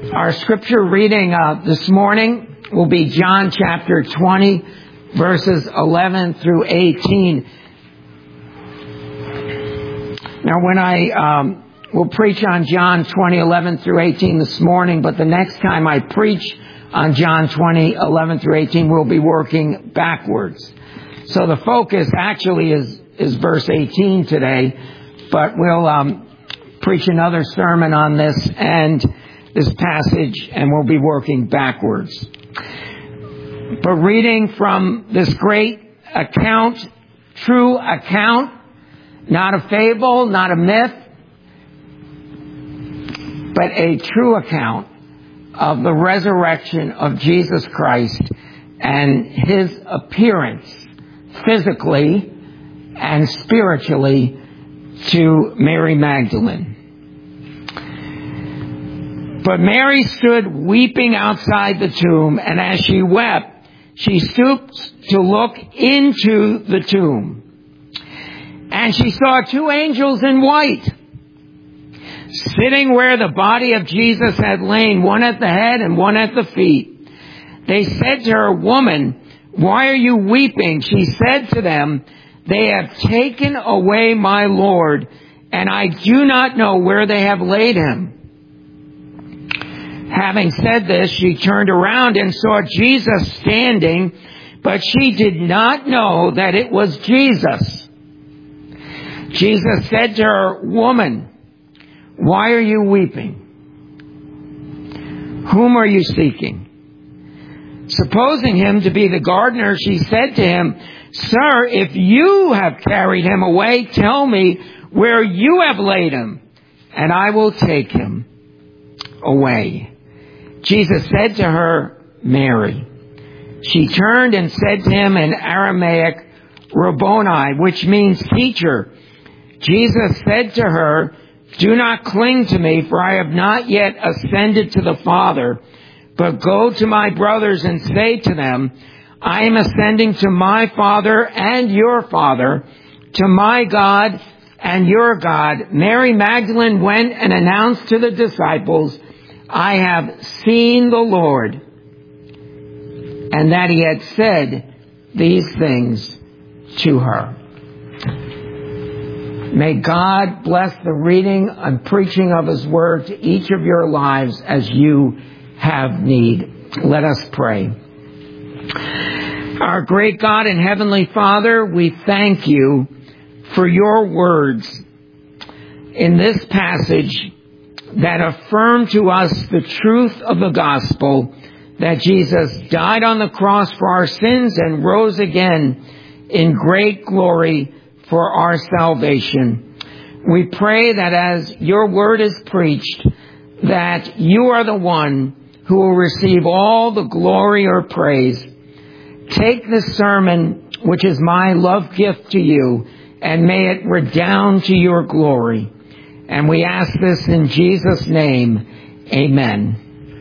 Our scripture reading this morning will be John chapter 20, verses 11 through 18. Now, when I will preach on John 20, 11 through 18 this morning, but the next time I preach on John 20, 11 through 18, we'll be working backwards. So the focus actually is verse 18 today, but we'll preach another sermon on this and this passage, and we'll be working backwards. But reading from this great account, true account, not a fable, not a myth, but a true account of the resurrection of Jesus Christ and his appearance physically and spiritually to Mary Magdalene. But Mary stood weeping outside the tomb, and as she wept, she stooped to look into the tomb. And she saw two angels in white, sitting where the body of Jesus had lain, one at the head and one at the feet. They said to her, "Woman, why are you weeping?" She said to them, "They have taken away my Lord, and I do not know where they have laid him." Having said this, she turned around and saw Jesus standing, but she did not know that it was Jesus. Jesus said to her, "Woman, why are you weeping? Whom are you seeking?" Supposing him to be the gardener, she said to him, "Sir, if you have carried him away, tell me where you have laid him, and I will take him away." Jesus said to her, "Mary." She turned and said to him in Aramaic, "Rabboni," which means teacher. Jesus said to her, "Do not cling to me, for I have not yet ascended to the Father, but go to my brothers and say to them, I am ascending to my Father and your Father, to my God and your God." Mary Magdalene went and announced to the disciples, "I have seen the Lord," and that he had said these things to her. May God bless the reading and preaching of his word to each of your lives as you have need. Let us pray. Our great God and Heavenly Father, we thank you for your words in this passage that affirm to us the truth of the gospel, that Jesus died on the cross for our sins and rose again in great glory for our salvation. We pray that as your word is preached, that you are the one who will receive all the glory or praise. Take this sermon, which is my love gift to you, and may it redound to your glory. And we ask this in Jesus' name. Amen.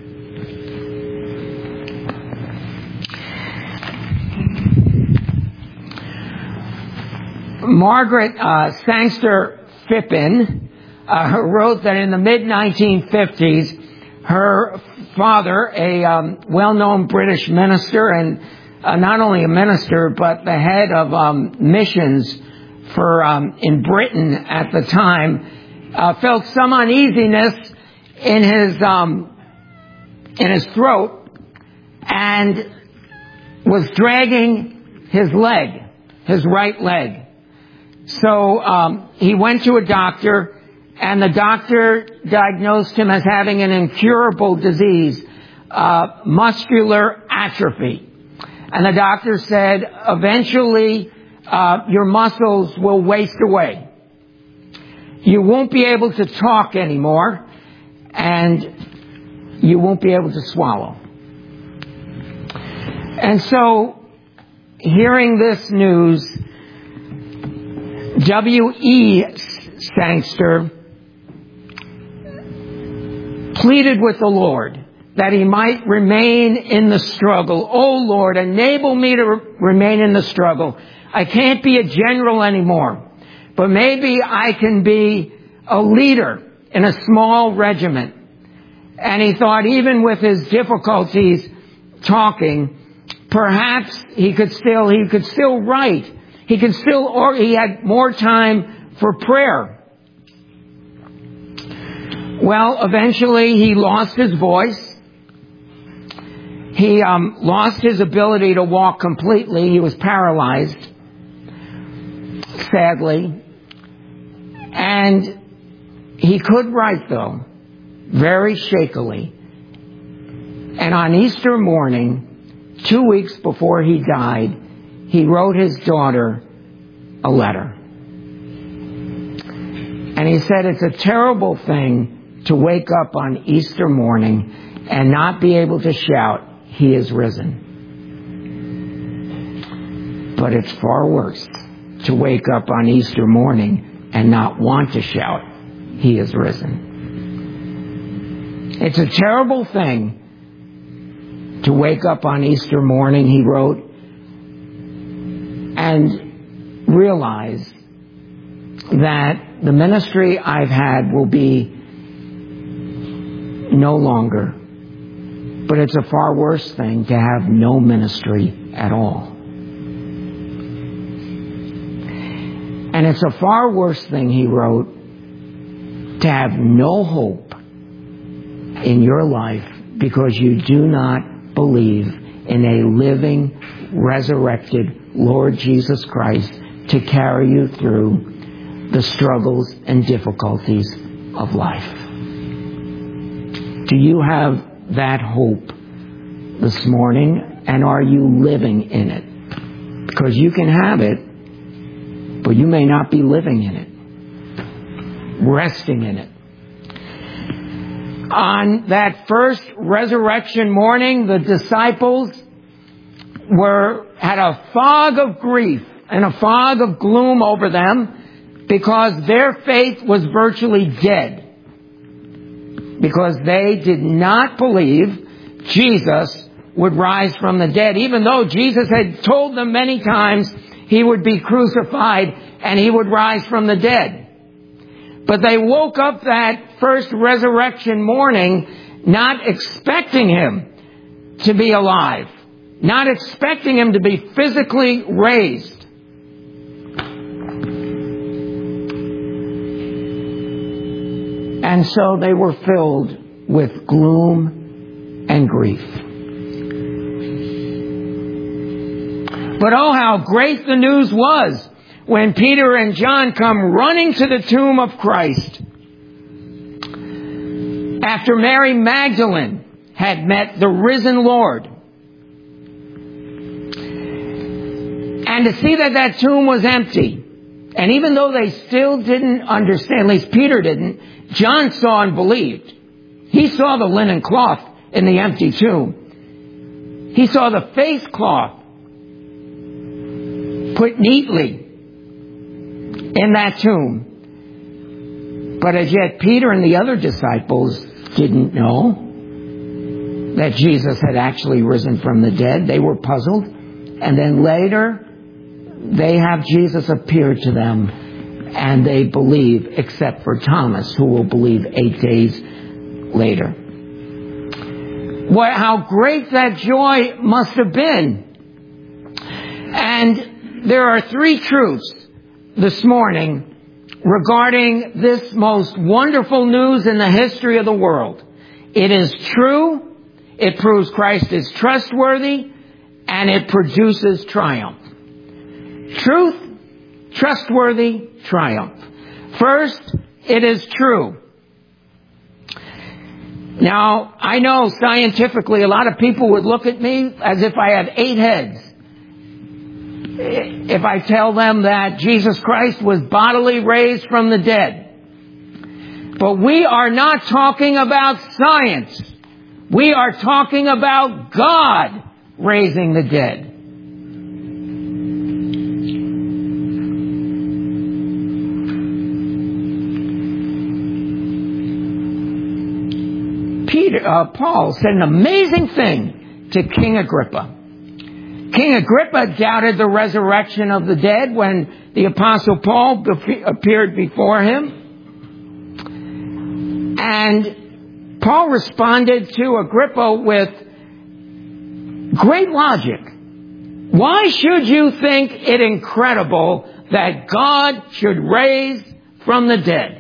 Margaret Sangster Phippen wrote that in the mid-1950s, her father, a well-known British minister, and not only a minister, but the head of missions for in Britain at the time, felt some uneasiness in his throat and was dragging his leg, his right leg. So he went to a doctor, and the doctor diagnosed him as having an incurable disease, muscular atrophy. And the doctor said, eventually your muscles will waste away. You won't be able to talk anymore, and you won't be able to swallow. And so, hearing this news, W.E. Sangster pleaded with the Lord that he might remain in the struggle. "Oh Lord, enable me to remain in the struggle. I can't be a general anymore, but maybe I can be a leader in a small regiment. And he thought even with his difficulties talking, perhaps he could still write. He had more time for prayer. Well, eventually he lost his voice. He lost his ability to walk completely. He was paralyzed, sadly. And he could write, though, very shakily. And on Easter morning, 2 weeks before he died, he wrote his daughter a letter. And he said, it's a terrible thing to wake up on Easter morning and not be able to shout, "He is risen." But it's far worse to wake up on Easter morning and not want to shout, "He is risen." It's a terrible thing to wake up on Easter morning, he wrote, and realize that the ministry I've had will be no longer. But it's a far worse thing to have no ministry at all. And it's a far worse thing, he wrote, to have no hope in your life because you do not believe in a living, resurrected Lord Jesus Christ to carry you through the struggles and difficulties of life. Do you have that hope this morning, and are you living in it? Because you can have it, but you may not be living in it, resting in it. On that first resurrection morning, the disciples had a fog of grief and a fog of gloom over them because their faith was virtually dead. Because they did not believe Jesus would rise from the dead, even though Jesus had told them many times he would be crucified and he would rise from the dead. But they woke up that first resurrection morning not expecting him to be alive, not expecting him to be physically raised. And so they were filled with gloom and grief. But oh, how great the news was when Peter and John come running to the tomb of Christ after Mary Magdalene had met the risen Lord. And to see that that tomb was empty. And even though they still didn't understand, at least Peter didn't, John saw and believed. He saw the linen cloth in the empty tomb. He saw the face cloth put neatly in that tomb. But as yet, Peter and the other disciples didn't know that Jesus had actually risen from the dead. They were puzzled. And then later, they have Jesus appear to them, and they believe, except for Thomas, who will believe 8 days later. How great that joy must have been. And there are 3 truths this morning regarding this most wonderful news in the history of the world. It is true, it proves Christ is trustworthy, and it produces triumph. Truth, trustworthy, triumph. First, it is true. Now, I know scientifically a lot of people would look at me as if I had 8 heads if I tell them that Jesus Christ was bodily raised from the dead. But we are not talking about science. We are talking about God raising the dead. Paul said an amazing thing to King Agrippa. King Agrippa doubted the resurrection of the dead when the Apostle Paul appeared before him. And Paul responded to Agrippa with great logic. Why should you think it incredible that God should raise from the dead?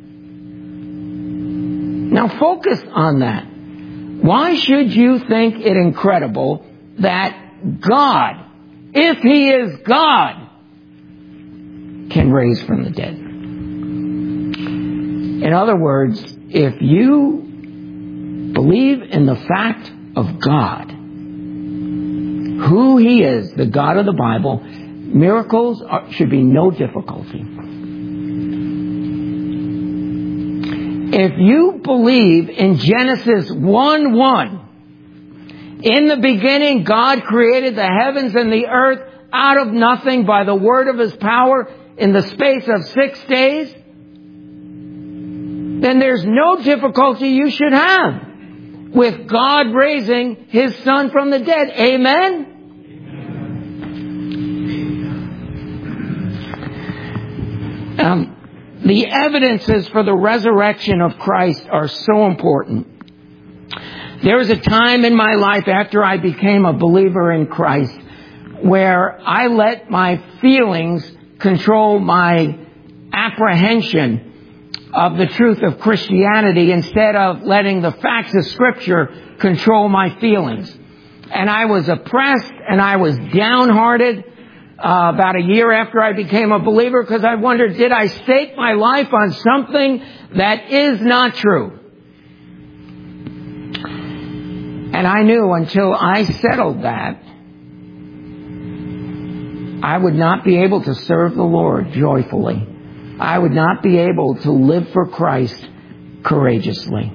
Now focus on that. Why should you think it incredible that God, if He is God, can raise from the dead? In other words, if you believe in the fact of God, who He is, the God of the Bible, miracles should be no difficulty. If you believe in Genesis 1:1, in the beginning God created the heavens and the earth out of nothing by the word of His power in the space of 6 days, then there's no difficulty you should have with God raising His Son from the dead. Amen? The evidences for the resurrection of Christ are so important. There was a time in my life after I became a believer in Christ where I let my feelings control my apprehension of the truth of Christianity instead of letting the facts of Scripture control my feelings. And I was oppressed and I was downhearted about a year after I became a believer because I wondered, did I stake my life on something that is not true? And I knew until I settled that, I would not be able to serve the Lord joyfully. I would not be able to live for Christ courageously.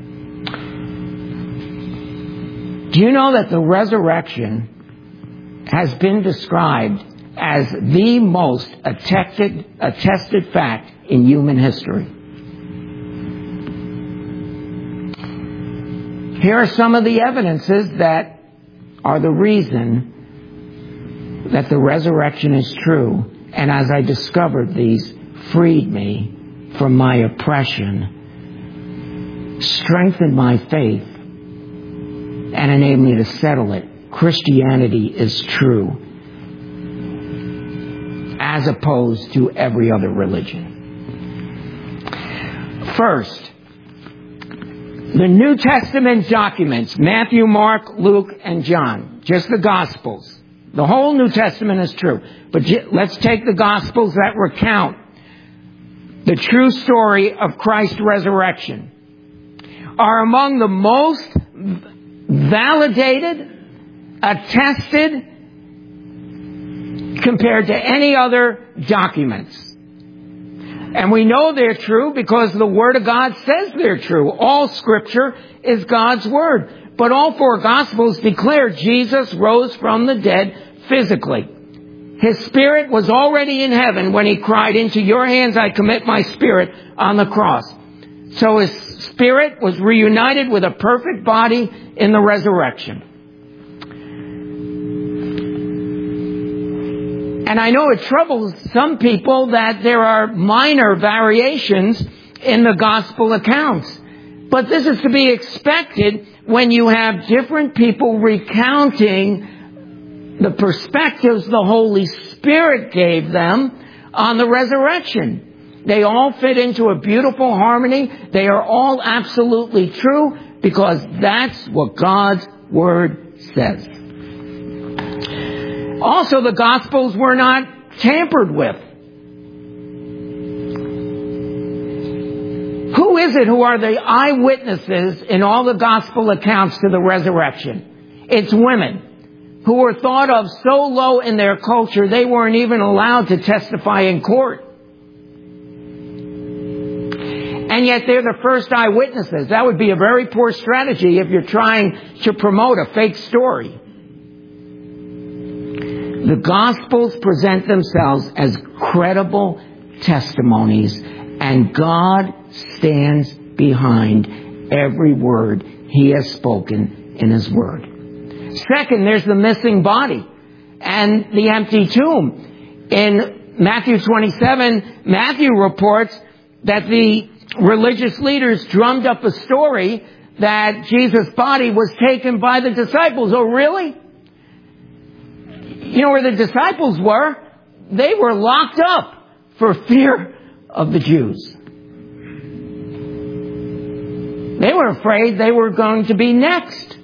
Do you know that the resurrection has been described as the most attested fact in human history? Here are some of the evidences that are the reason that the resurrection is true. And as I discovered these, freed me from my oppression, strengthened my faith, and enabled me to settle it. Christianity is true, as opposed to every other religion. First, the New Testament documents, Matthew, Mark, Luke, and John, just the Gospels. The whole New Testament is true. But let's take the Gospels that recount the true story of Christ's resurrection, are among the most validated, attested, compared to any other documents. And we know they're true because the Word of God says they're true. All Scripture is God's Word. But all four Gospels declare Jesus rose from the dead physically. His spirit was already in heaven when He cried, "Into your hands I commit my spirit," on the cross. So His spirit was reunited with a perfect body in the resurrection. And I know it troubles some people that there are minor variations in the gospel accounts. But this is to be expected when you have different people recounting the perspectives the Holy Spirit gave them on the resurrection. They all fit into a beautiful harmony. They are all absolutely true because that's what God's Word says. Also, the Gospels were not tampered with. Who is it who are the eyewitnesses in all the Gospel accounts to the resurrection? It's women who were thought of so low in their culture they weren't even allowed to testify in court. And yet they're the first eyewitnesses. That would be a very poor strategy if you're trying to promote a fake story. The Gospels present themselves as credible testimonies, and God stands behind every word He has spoken in His Word. Second, there's the missing body and the empty tomb. In Matthew 27, Matthew reports that the religious leaders drummed up a story that Jesus' body was taken by the disciples. Oh, really? You know where the disciples were? They were locked up for fear of the Jews. They were afraid they were going to be next.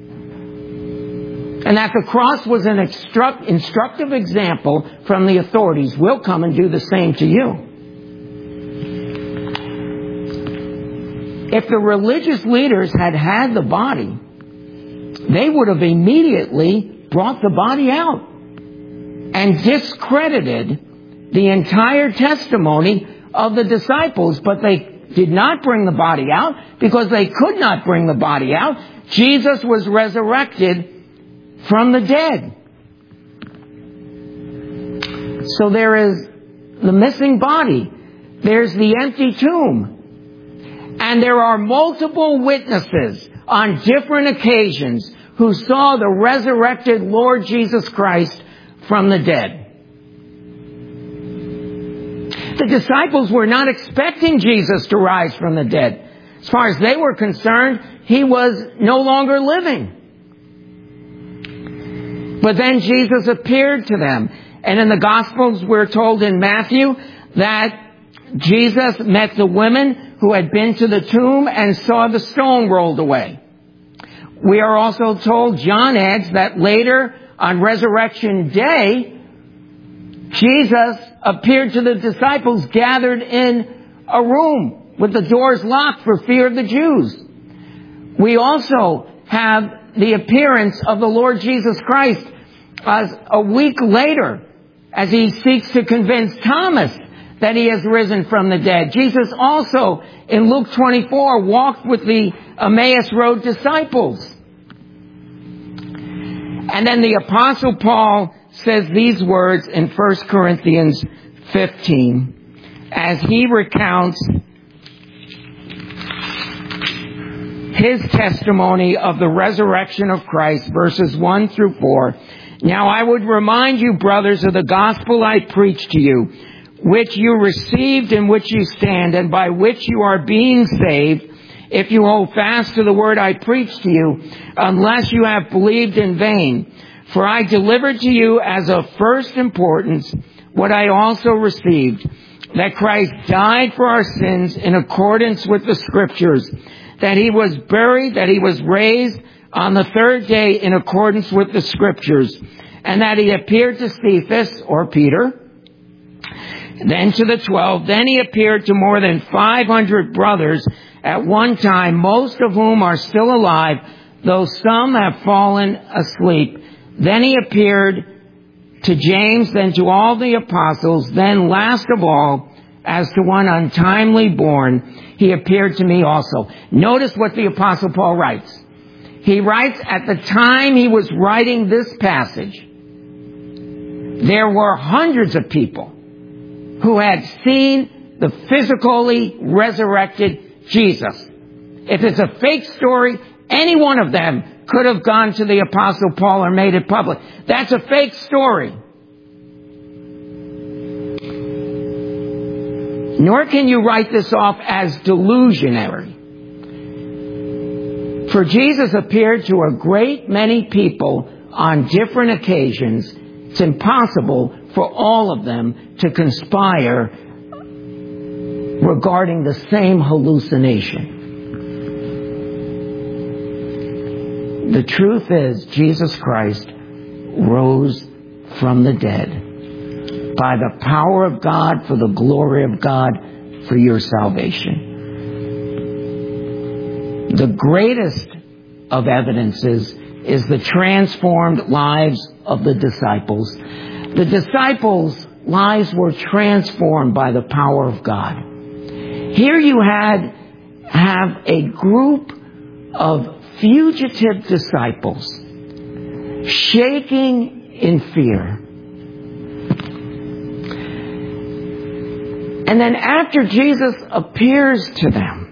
And that the cross was an instructive example from the authorities. We'll come and do the same to you. If the religious leaders had had the body, they would have immediately brought the body out and discredited the entire testimony of the disciples. But they did not bring the body out because they could not bring the body out. Jesus was resurrected from the dead. So there is the missing body. There's the empty tomb. And there are multiple witnesses on different occasions who saw the resurrected Lord Jesus Christ from the dead. The disciples were not expecting Jesus to rise from the dead. As far as they were concerned, he was no longer living. But then Jesus appeared to them. And in the Gospels, we're told in Matthew that Jesus met the women who had been to the tomb and saw the stone rolled away. We are also told, John adds, that later on Resurrection Day, Jesus appeared to the disciples gathered in a room with the doors locked for fear of the Jews. We also have the appearance of the Lord Jesus Christ a week later as he seeks to convince Thomas that he has risen from the dead. Jesus also, in Luke 24, walked with the Emmaus Road disciples. And then the Apostle Paul says these words in 1 Corinthians 15, as he recounts his testimony of the resurrection of Christ, verses 1 through 4. Now I would remind you, brothers, of the gospel I preached to you, which you received, in which you stand, and by which you are being saved, if you hold fast to the word I preached to you, unless you have believed in vain. For I delivered to you as of first importance what I also received, that Christ died for our sins in accordance with the Scriptures, that he was buried, that he was raised on the third day in accordance with the Scriptures, and that he appeared to Cephas, or Peter, then to the 12. Then he appeared to more than 500 brothers at one time, most of whom are still alive, though some have fallen asleep. Then he appeared to James, then to all the apostles. Then last of all, as to one untimely born, he appeared to me also. Notice what the Apostle Paul writes. He writes, at the time he was writing this passage, there were hundreds of people who had seen the physically resurrected Jesus. If it's a fake story, any one of them could have gone to the Apostle Paul or made it public. That's a fake story. Nor can you write this off as delusionary. For Jesus appeared to a great many people on different occasions. It's impossible for all of them to conspire regarding the same hallucination. The truth is, Jesus Christ rose from the dead by the power of God, for the glory of God, for your salvation. The greatest of evidences is the transformed lives of the disciples. The disciples' lives were transformed by the power of God. Here you have a group of fugitive disciples shaking in fear. And then after Jesus appears to them,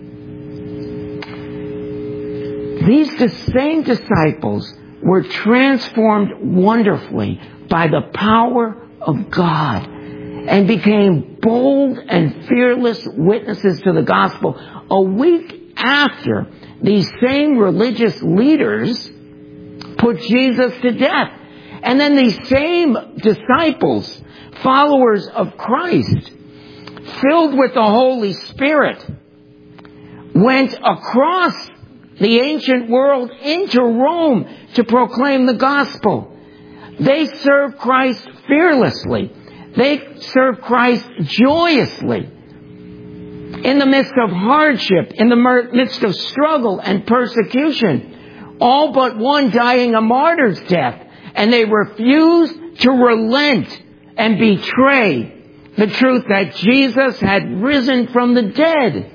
these same disciples were transformed wonderfully by the power of God. and became bold and fearless witnesses to the gospel. A week after, these same religious leaders put Jesus to death. And then these same disciples, followers of Christ, filled with the Holy Spirit, went across the ancient world into Rome to proclaim the gospel. They served Christ fearlessly. They served Christ joyously. In the midst of hardship, in the midst of struggle and persecution, all but one dying a martyr's death. And they refused to relent and betray the truth that Jesus had risen from the dead.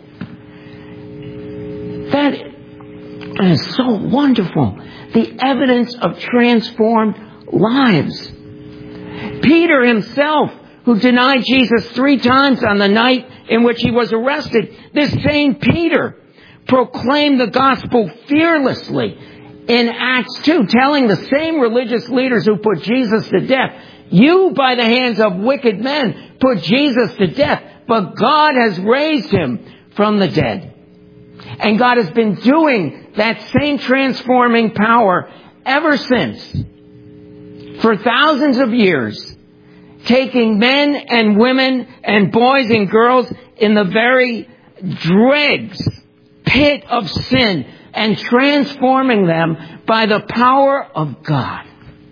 That is so wonderful. The evidence of transformed lives. Peter himself, who denied Jesus 3 times on the night in which he was arrested, this same Peter proclaimed the gospel fearlessly in Acts 2, telling the same religious leaders who put Jesus to death, you, by the hands of wicked men, put Jesus to death, but God has raised him from the dead. And God has been doing that same transforming power ever since, for thousands of years, taking men and women and boys and girls in the very dregs, pit of sin, and transforming them by the power of God,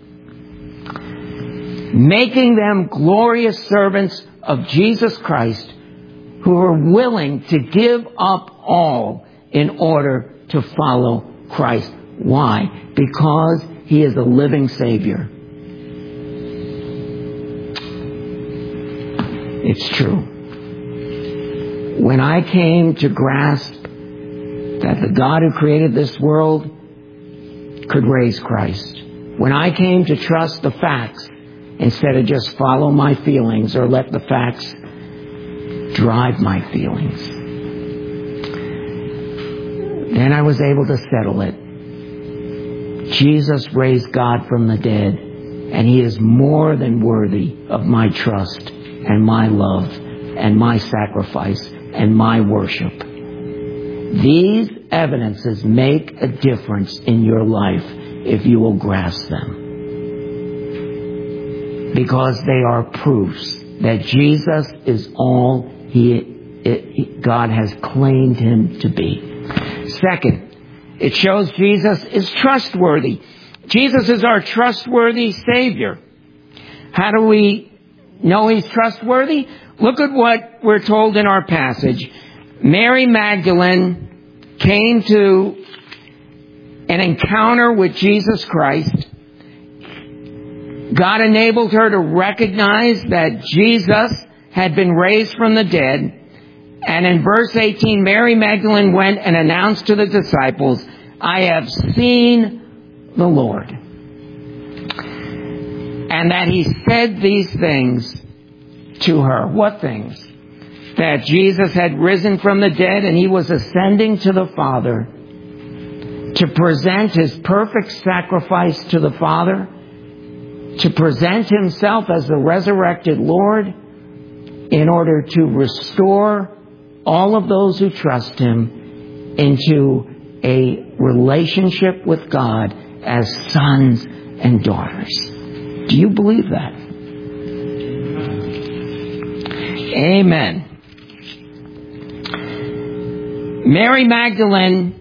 making them glorious servants of Jesus Christ who are willing to give up all in order to follow Christ. Why? Because He is a living Savior. It's true. When I came to grasp that the God who created this world could raise Christ, when I came to trust the facts instead of just follow my feelings or let the facts drive my feelings, then I was able to settle it. Jesus raised God from the dead, and He is more than worthy of my trust and my love and my sacrifice and my worship. These evidences make a difference in your life if you will grasp them, because they are proofs that Jesus is all God has claimed Him to be. Second, it shows Jesus is trustworthy. Jesus is our trustworthy Savior. How do we know He's trustworthy? Look at what we're told in our passage. Mary Magdalene came to an encounter with Jesus Christ. God enabled her to recognize that Jesus had been raised from the dead. And in verse 18, Mary Magdalene went and announced to the disciples, I have seen the Lord. And that He said these things to her. What things? That Jesus had risen from the dead and He was ascending to the Father to present His perfect sacrifice to the Father, to present Himself as the resurrected Lord in order to restore all of those who trust Him into a relationship with God as sons and daughters. Do you believe that? Amen. Mary Magdalene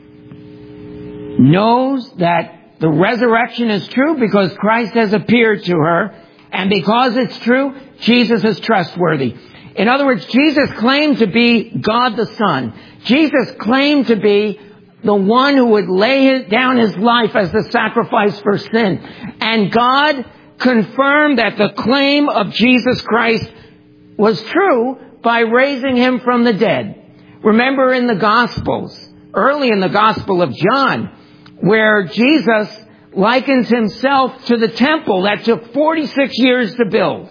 knows that the resurrection is true because Christ has appeared to her. And because it's true, Jesus is trustworthy. In other words, Jesus claimed to be God the Son. Jesus claimed to be the one who would lay down His life as the sacrifice for sin. And God confirmed that the claim of Jesus Christ was true by raising Him from the dead. Remember in the Gospels, early in the Gospel of John, where Jesus likens Himself to the temple that took 46 years to build.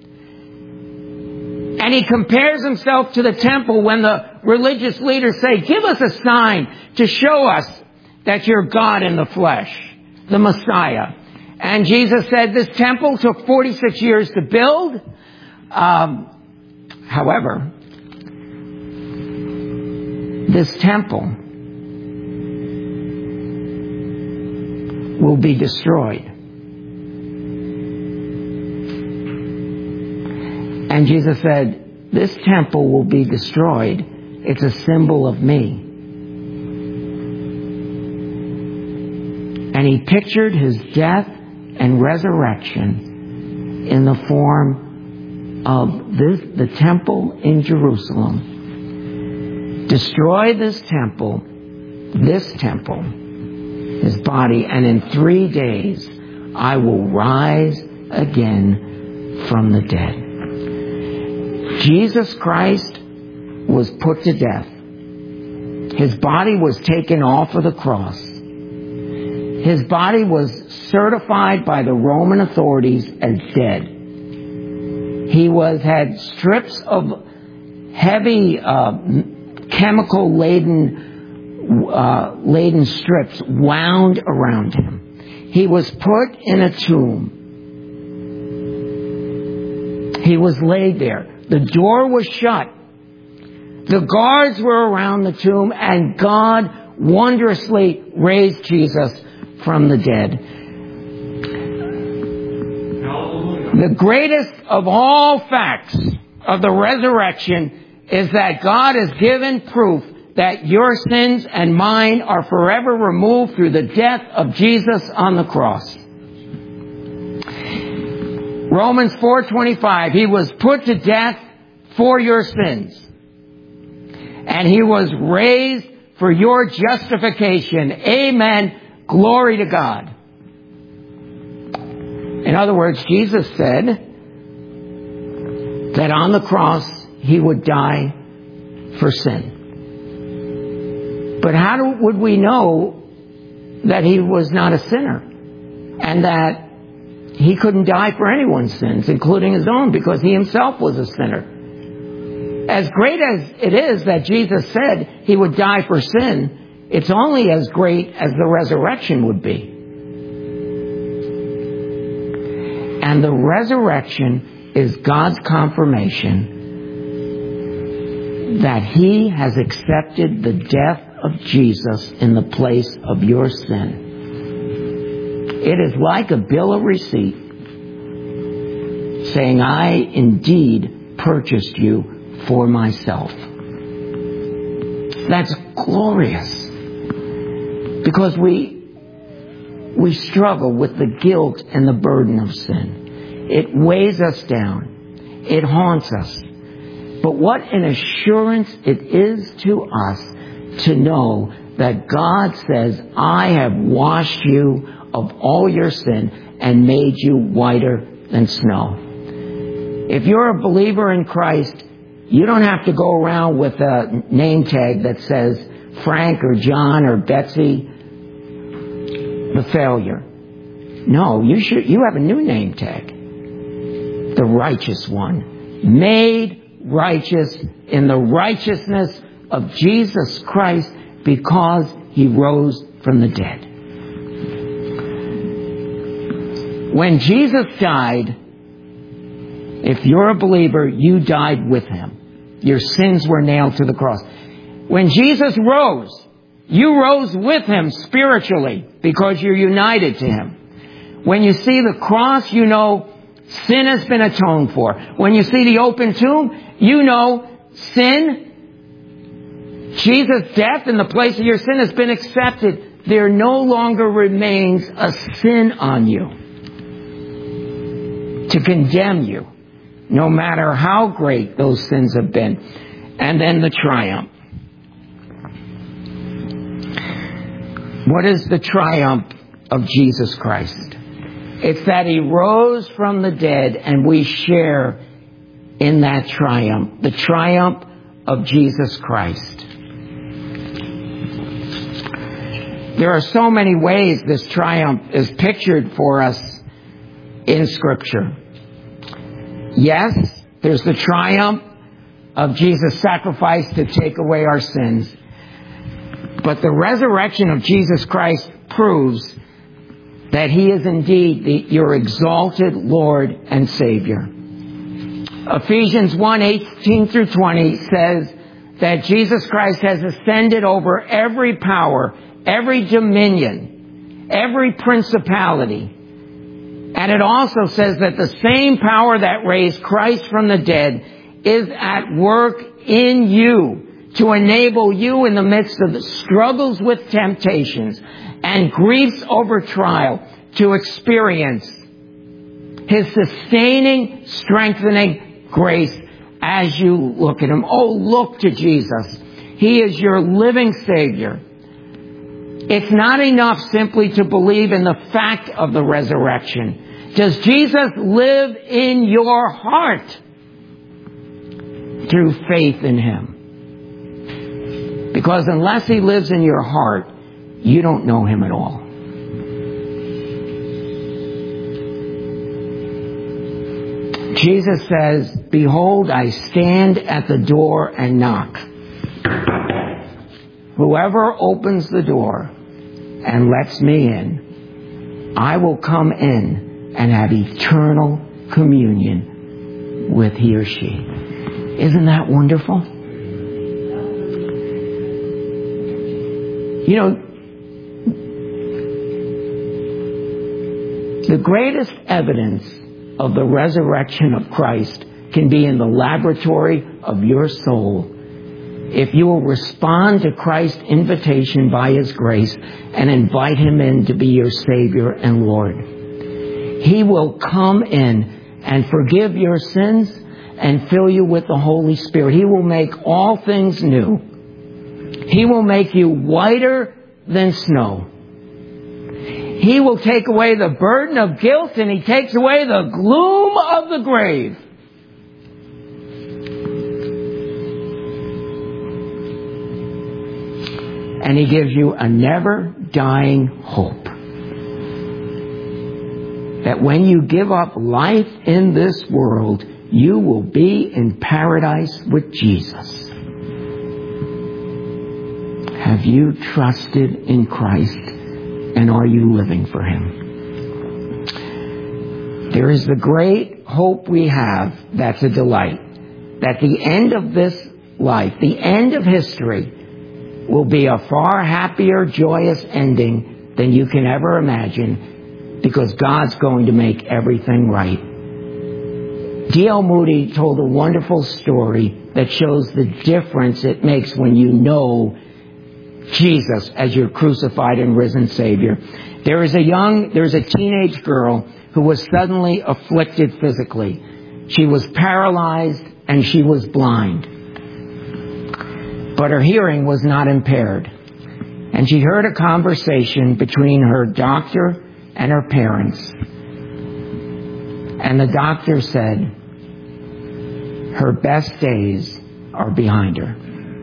And He compares Himself to the temple when the religious leaders say, give us a sign to show us that you're God in the flesh, the Messiah. And Jesus said, this temple took 46 years to build, However, this temple will be destroyed. And Jesus said, this temple will be destroyed. It's a symbol of me. And he pictured his death and resurrection in the form of the temple in Jerusalem. Destroy this temple, his body, and in 3 days I will rise again from the dead. Jesus Christ was put to death. His body was taken off of the cross. His body was certified by the Roman authorities as dead. He had strips of heavy chemical laden strips wound around him. He was put in a tomb. He was laid there. The door was shut. The guards were around the tomb, and God wondrously raised Jesus from the dead. The greatest of all facts of the resurrection is that God has given proof that your sins and mine are forever removed through the death of Jesus on the cross. Romans 4:25, he was put to death for your sins. And he was raised for your justification. Amen. Glory to God. In other words, Jesus said that on the cross he would die for sin. But how would we know that he was not a sinner and that he couldn't die for anyone's sins, including his own, because he himself was a sinner? As great as it is that Jesus said he would die for sin, it's only as great as the resurrection would be. And the resurrection is God's confirmation that he has accepted the death of Jesus in the place of your sin. It is like a bill of receipt saying, I indeed purchased you for myself. That's glorious. Because we struggle with the guilt and the burden of sin. It weighs us down. It haunts us. But what an assurance it is to us to know that God says, I have washed you of all your sin and made you whiter than snow. If you're a believer in Christ, you don't have to go around with a name tag that says Frank or John or Betsy, the failure. No, you have a new name tag. The righteous one. Made righteous in the righteousness of Jesus Christ because he rose from the dead. When Jesus died, if you're a believer, you died with him. Your sins were nailed to the cross. When Jesus rose, you rose with him spiritually because you're united to him. When you see the cross, you know sin has been atoned for. When you see the open tomb, you know sin, Jesus' death in the place of your sin has been accepted. There no longer remains a sin on you to condemn you, no matter how great those sins have been. And then the triumph. What is the triumph of Jesus Christ? It's that he rose from the dead and we share in that triumph. The triumph of Jesus Christ. There are so many ways this triumph is pictured for us in Scripture. Yes, there's the triumph of Jesus' sacrifice to take away our sins. But the resurrection of Jesus Christ proves that he is indeed your exalted Lord and Savior. Ephesians 1:18 through 20 says that Jesus Christ has ascended over every power, every dominion, every principality. And it also says that the same power that raised Christ from the dead is at work in you to enable you in the midst of the struggles with temptations and griefs over trial to experience His sustaining, strengthening grace as you look at Him. Oh, look to Jesus. He is your living Savior. It's not enough simply to believe in the fact of the resurrection. Does Jesus live in your heart through faith in Him? Because unless He lives in your heart, you don't know Him at all. Jesus says, "Behold, I stand at the door and knock. Whoever opens the door and lets me in, I will come in and have eternal communion with he or she." Isn't that wonderful? You know, the greatest evidence of the resurrection of Christ can be in the laboratory of your soul if you will respond to Christ's invitation by His grace and invite Him in to be your Savior and Lord. He will come in and forgive your sins and fill you with the Holy Spirit. He will make all things new. He will make you whiter than snow. He will take away the burden of guilt, and He takes away the gloom of the grave. And He gives you a never-dying hope that when you give up life in this world, you will be in paradise with Jesus. Have you trusted in Christ, and are you living for Him? There is the great hope we have that's a delight, that the end of this life, the end of history, will be a far happier, joyous ending than you can ever imagine, because God's going to make everything right. D.L. Moody told a wonderful story that shows the difference it makes when you know Jesus as your crucified and risen Savior. There's a teenage girl who was suddenly afflicted physically. She was paralyzed and she was blind. But her hearing was not impaired. And she heard a conversation between her doctor and her parents. And the doctor said, her best days are behind her.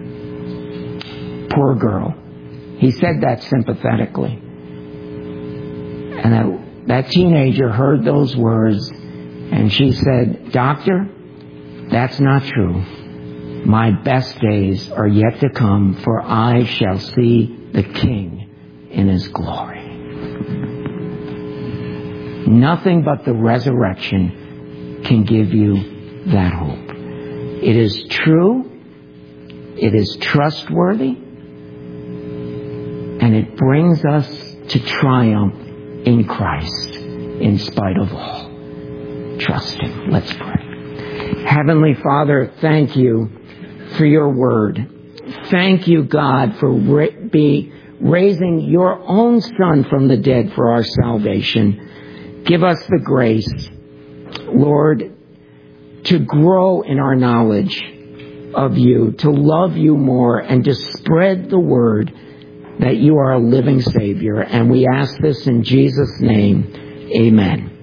Poor girl. He said that sympathetically. And that teenager heard those words, and she said, "Doctor, that's not true. My best days are yet to come, for I shall see the King in His glory." Nothing but the resurrection can give you that hope. It is true, it is trustworthy, and it brings us to triumph in Christ in spite of all. Trust Him. Let's pray. Heavenly Father, thank you for your word. Thank you, God, for raising your own Son from the dead for our salvation. Give us the grace, Lord, to grow in our knowledge of you, to love you more, and to spread the word that you are a living Savior. And we ask this in Jesus' name. Amen.